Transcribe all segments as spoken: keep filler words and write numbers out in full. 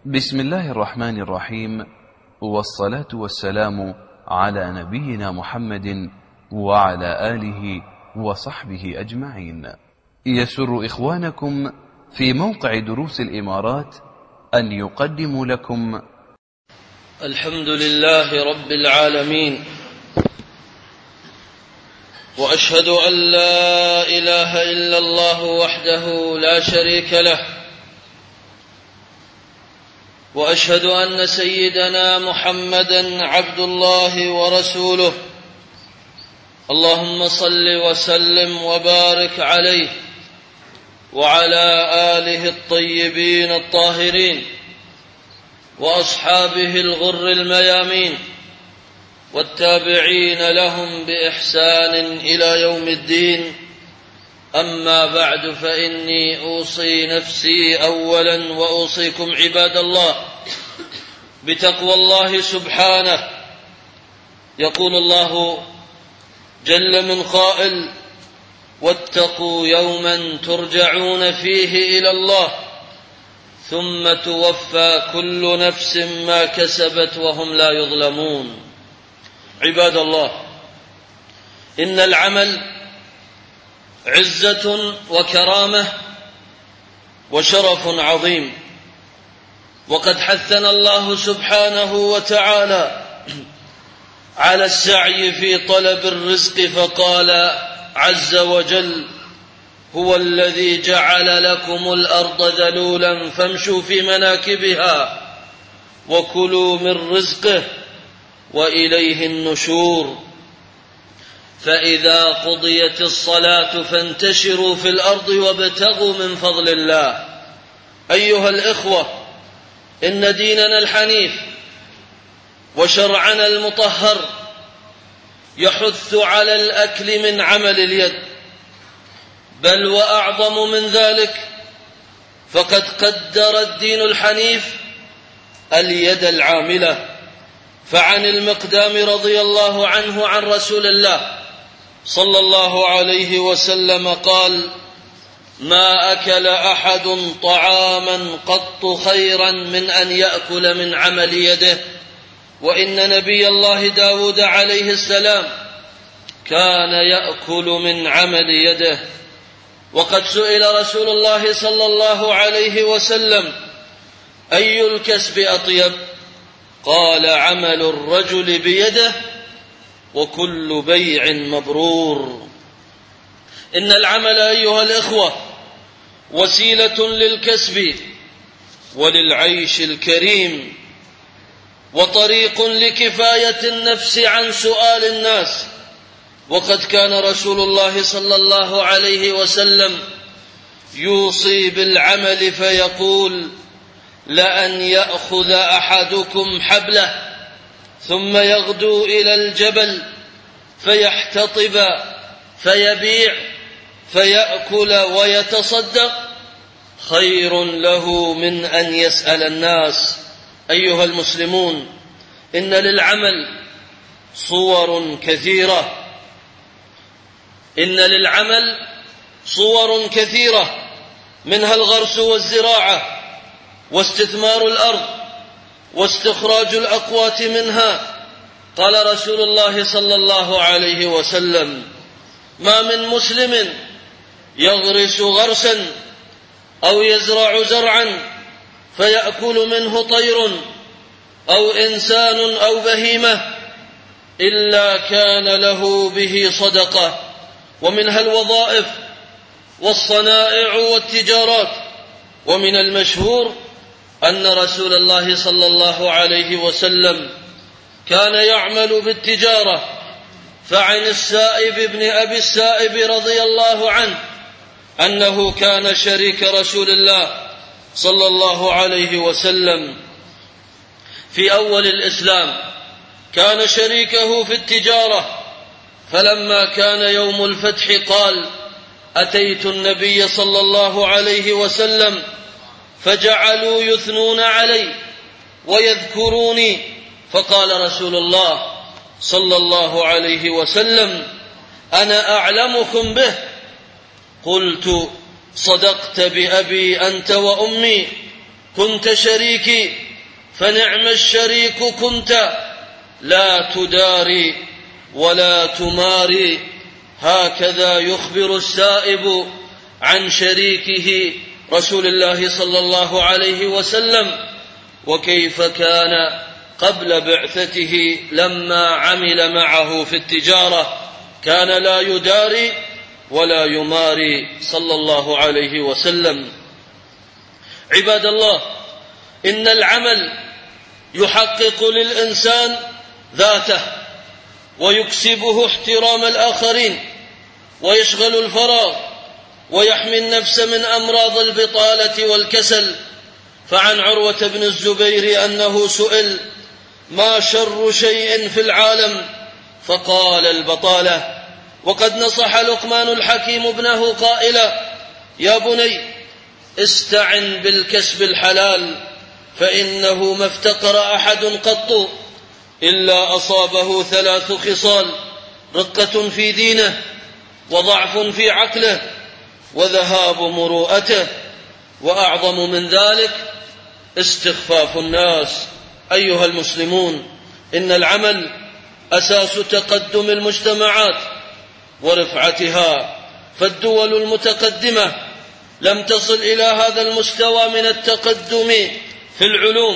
بسم الله الرحمن الرحيم، والصلاة والسلام على نبينا محمد وعلى آله وصحبه أجمعين. يسر إخوانكم في موقع دروس الإمارات أن يقدموا لكم الحمد لله رب العالمين، وأشهد أن لا إله إلا الله وحده لا شريك له، وأشهد أن سيدنا محمدا عبد الله ورسوله. اللهم صل وسلم وبارك عليه وعلى آله الطيبين الطاهرين وأصحابه الغر الميامين والتابعين لهم بإحسان إلى يوم الدين. أما بعد، فإني أوصي نفسي أولا وأوصيكم عباد الله بتقوى الله سبحانه. يقول الله جل من قائل: واتقوا يوما ترجعون فيه إلى الله ثم توفى كل نفس ما كسبت وهم لا يظلمون. عباد الله، إن العمل عزة وكرامة وشرف عظيم، وقد حثنا الله سبحانه وتعالى على السعي في طلب الرزق، فقال عز وجل: هو الذي جعل لكم الأرض ذلولا فامشوا في مناكبها وكلوا من رزقه وإليه النشور. فإذا قضيت الصلاة فانتشروا في الأرض وابتغوا من فضل الله. أيها الإخوة، إن ديننا الحنيف وشرعنا المطهر يحث على الأكل من عمل اليد، بل وأعظم من ذلك، فقد قدر الدين الحنيف اليد العاملة. فعن المقدام رضي الله عنه عن رسول الله صلى الله عليه وسلم قال: ما أكل أحد طعاما قط خيرا من أن يأكل من عمل يده. وإن نبي الله داود عليه السلام كان يأكل من عمل يده. وقد سئل رسول الله صلى الله عليه وسلم: أي الكسب أطيب؟ قال: عمل الرجل بيده وكل بيع مبرور. إن العمل أيها الإخوة وسيلة للكسب وللعيش الكريم، وطريق لكفاية النفس عن سؤال الناس. وقد كان رسول الله صلى الله عليه وسلم يوصي بالعمل فيقول: لأن يأخذ أحدكم حبله ثم يغدو إلى الجبل فيحتطب فيبيع فيأكل ويتصدق خير له من أن يسأل الناس. أيها المسلمون، إن للعمل صور كثيرة إن للعمل صور كثيرة منها الغرس والزراعة واستثمار الأرض واستخراج الأقوات منها. قال رسول الله صلى الله عليه وسلم: ما من مسلم يغرس غرسا أو يزرع زرعا فيأكل منه طير أو إنسان أو بهيمة إلا كان له به صدقة. ومنها الوظائف والصنائع والتجارات. ومن المشهور أن رسول الله صلى الله عليه وسلم كان يعمل بالتجارة. فعن السائب بن أبي السائب رضي الله عنه أنه كان شريك رسول الله صلى الله عليه وسلم في أول الإسلام، كان شريكه في التجارة. فلما كان يوم الفتح قال: أتيت النبي صلى الله عليه وسلم فجعلوا يثنون علي ويذكروني، فقال رسول الله صلى الله عليه وسلم: أنا أعلمكم به. قلت: صدقت بأبي أنت وأمي. كنت شريكي فنعم الشريك كنت، لا تداري ولا تماري. هكذا يخبر السائب عن شريكه رسول الله صلى الله عليه وسلم، وكيف كان قبل بعثته لما عمل معه في التجارة، كان لا يداري ولا يماري صلى الله عليه وسلم. عباد الله، إن العمل يحقق للإنسان ذاته ويكسبه احترام الآخرين ويشغل الفراغ ويحمي النفس من أمراض البطالة والكسل. فعن عروة بن الزبير أنه سئل: ما شر شيء في العالم؟ فقال: البطالة. وقد نصح لقمان الحكيم ابنه قائلا: يا بني استعن بالكسب الحلال، فإنه ما افتقر أحد قط إلا أصابه ثلاث خصال: رقة في دينه، وضعف في عقله، وذهاب مروءته، وأعظم من ذلك استخفاف الناس. أيها المسلمون، إن العمل أساس تقدم المجتمعات ورفعتها، فالدول المتقدمة لم تصل إلى هذا المستوى من التقدم في العلوم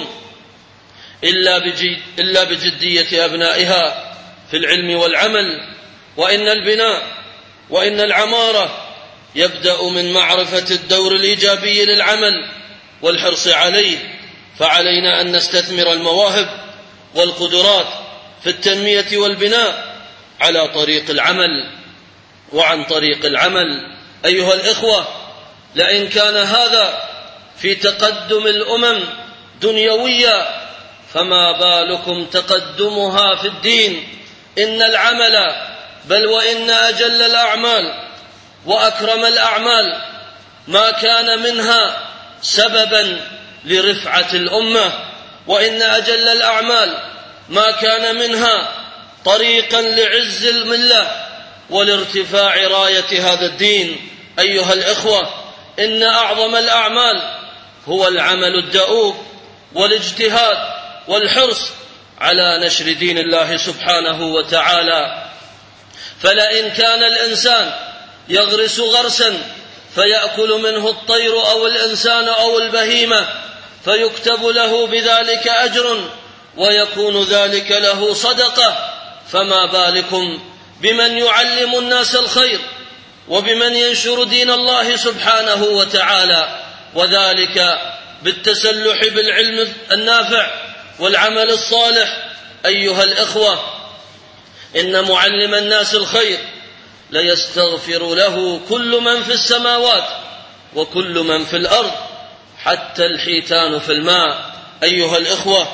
إلا بجد إلا بجدية أبنائها في العلم والعمل. وإن البناء وإن العمارة يبدأ من معرفة الدور الإيجابي للعمل والحرص عليه، فعلينا أن نستثمر المواهب والقدرات في التنمية والبناء على طريق العمل. وعن طريق العمل أيها الإخوة، لئن كان هذا في تقدم الأمم دنيويا، فما بالكم تقدمها في الدين؟ إن العمل بل وإن أجل الأعمال وأكرم الأعمال ما كان منها سببا لرفعة الأمة، وإن أجل الأعمال ما كان منها طريقا لعز الملة ولارتفاع راية هذا الدين. أيها الإخوة، إن أعظم الأعمال هو العمل الدؤوب والاجتهاد والحرص على نشر دين الله سبحانه وتعالى. فلئن كان الإنسان يغرس غرسا فيأكل منه الطير أو الإنسان أو البهيمة فيكتب له بذلك أجر ويكون ذلك له صدقة، فما بالكم بمن يعلم الناس الخير وبمن ينشر دين الله سبحانه وتعالى، وذلك بالتسلح بالعلم النافع والعمل الصالح. أيها الإخوة، إن معلم الناس الخير ليستغفر له كل من في السماوات وكل من في الأرض حتى الحيتان في الماء. أيها الإخوة،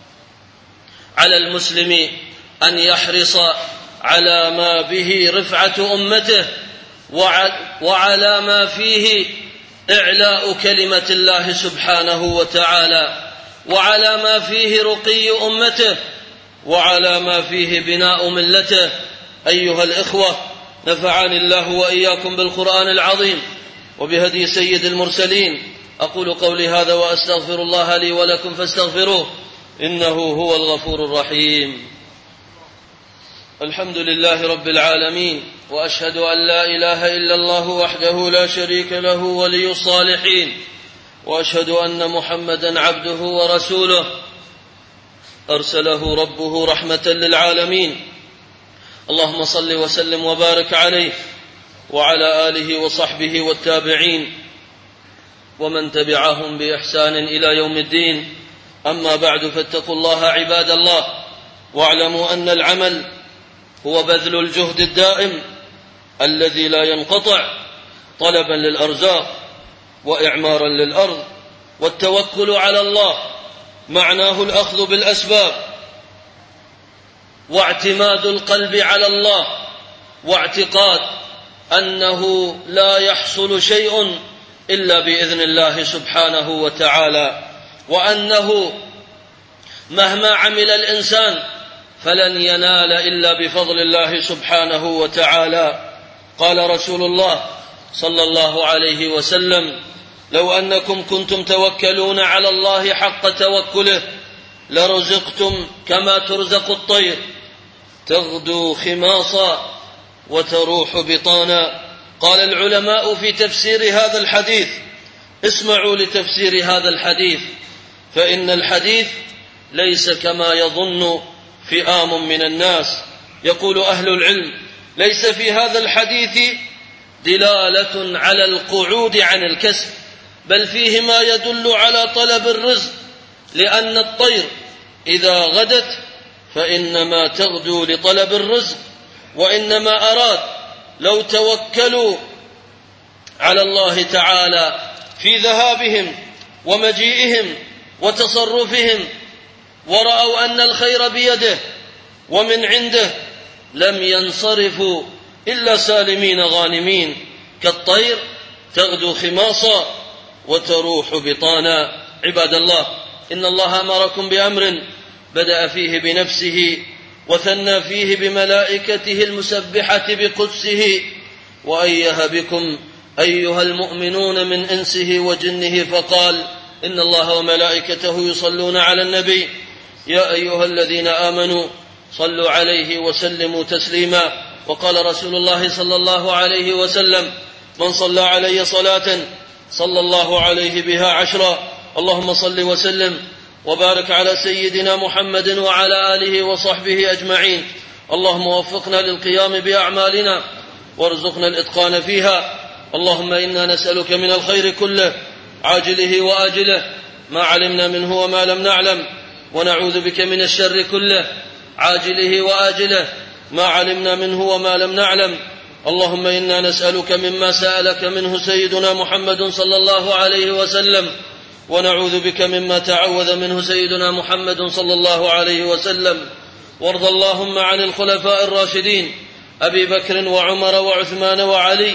على المسلم أن يحرص على ما به رفعة أمته وعلى ما فيه إعلاء كلمة الله سبحانه وتعالى، وعلى ما فيه رقي أمته، وعلى ما فيه بناء ملته. أيها الإخوة، نفعني الله وإياكم بالقرآن العظيم وبهدي سيد المرسلين. أقول قولي هذا وأستغفر الله لي ولكم فاستغفروه إنه هو الغفور الرحيم. الحمد لله رب العالمين، وأشهد أن لا إله إلا الله وحده لا شريك له ولي الصالحين، وأشهد أن محمدا عبده ورسوله أرسله ربه رحمة للعالمين. اللهم صل وسلم وبارك عليه وعلى آله وصحبه والتابعين ومن تبعهم بإحسان إلى يوم الدين. أما بعد، فاتقوا الله عباد الله، واعلموا أن العمل هو بذل الجهد الدائم الذي لا ينقطع طلبا للأرزاق وإعمارا للأرض، والتوكل على الله معناه الأخذ بالأسباب واعتماد القلب على الله، واعتقاد أنه لا يحصل شيء إلا بإذن الله سبحانه وتعالى، وأنه مهما عمل الإنسان فلن ينال إلا بفضل الله سبحانه وتعالى. قال رسول الله صلى الله عليه وسلم: لو أنكم كنتم توكلون على الله حق توكله لرزقتم كما ترزق الطير تغدو خماصا وتروح بطانا. قال العلماء في تفسير هذا الحديث: اسمعوا لتفسير هذا الحديث، فإن الحديث ليس كما يظن فئام من الناس. يقول أهل العلم: ليس في هذا الحديث دلالة على القعود عن الكسب، بل فيه ما يدل على طلب الرزق، لأن الطير إذا غدت فإنما تغدو لطلب الرزق، وإنما أراد لو توكلوا على الله تعالى في ذهابهم ومجيئهم وتصرفهم ورأوا أن الخير بيده ومن عنده لم ينصرفوا إلا سالمين غانمين، كالطير تغدو خماصا وتروح بطانا. عباد الله، إن الله أمركم بأمر بدأ فيه بنفسه وثنى فيه بملائكته المسبحة بقدسه، وأيه بكم أيها المؤمنون من إنسه وجنه، فقال: إن الله وملائكته يصلون على النبي يا أيها الذين آمنوا صلوا عليه وسلموا تسليما. وقال رسول الله صلى الله عليه وسلم: من صلى علي صلاة صلى الله عليه بها عشرا. اللهم صل وسلم وبارك على سيدنا محمد وعلى آله وصحبه أجمعين. اللهم وفقنا للقيام بأعمالنا وارزقنا الإتقان فيها. اللهم إنا نسألك من الخير كله عاجله وآجله ما علمنا منه وما لم نعلم، ونعوذ بك من الشر كله عاجله وآجله ما علمنا منه وما لم نعلم. اللهم إنا نسألك مما سألك منه سيدنا محمد صلى الله عليه وسلم، ونعوذ بك مما تعوذ منه سيدنا محمد صلى الله عليه وسلم. وارض اللهم عن الخلفاء الراشدين أبي بكر وعمر وعثمان وعلي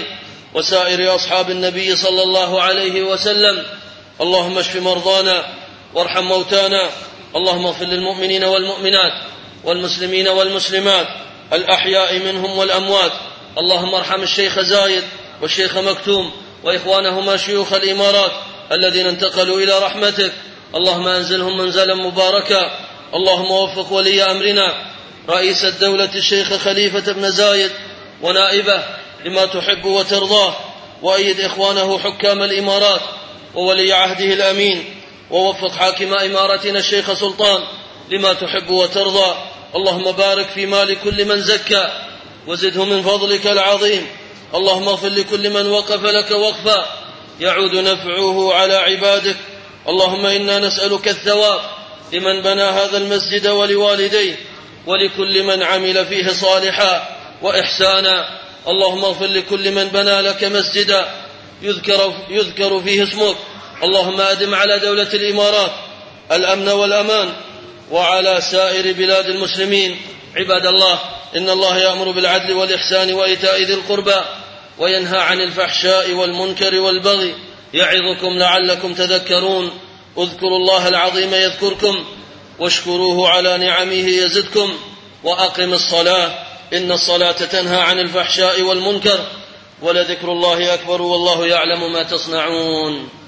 وسائر أصحاب النبي صلى الله عليه وسلم. اللهم اشف مرضانا وارحم موتانا. اللهم اغفر للمؤمنين والمؤمنات والمسلمين والمسلمات الأحياء منهم والأموات. اللهم ارحم الشيخ زايد والشيخ مكتوم وإخوانهما شيوخ الإمارات الذين انتقلوا إلى رحمتك. اللهم أنزلهم منزلا مباركا. اللهم وفق ولي أمرنا رئيس الدولة الشيخ خليفة بن زايد ونائبه لما تحب وترضاه، وأيد إخوانه حكام الإمارات وولي عهده الأمين، ووفق حاكم إمارتنا الشيخ سلطان لما تحب وترضى. اللهم بارك في مال كل من زكى وزده من فضلك العظيم. اللهم اغفر لكل من وقف لك وقفا يعود نفعه على عبادك. اللهم إنا نسألك الثواب لمن بنى هذا المسجد ولوالديه ولكل من عمل فيه صالحا وإحسانا. اللهم اغفر لكل من بنى لك مسجدا يذكر, يذكر فيه اسمك. اللهم أدم على دولة الإمارات الأمن والأمان وعلى سائر بلاد المسلمين. عباد الله، إن الله يأمر بالعدل والإحسان وإيتاء ذي القربى وينهى عن الفحشاء والمنكر والبغي، يعظكم لعلكم تذكرون. اذكروا الله العظيم يذكركم واشكروه على نعمه يزدكم، وأقم الصلاة إن الصلاة تنهى عن الفحشاء والمنكر، ولذكر الله أكبر والله يعلم ما تصنعون.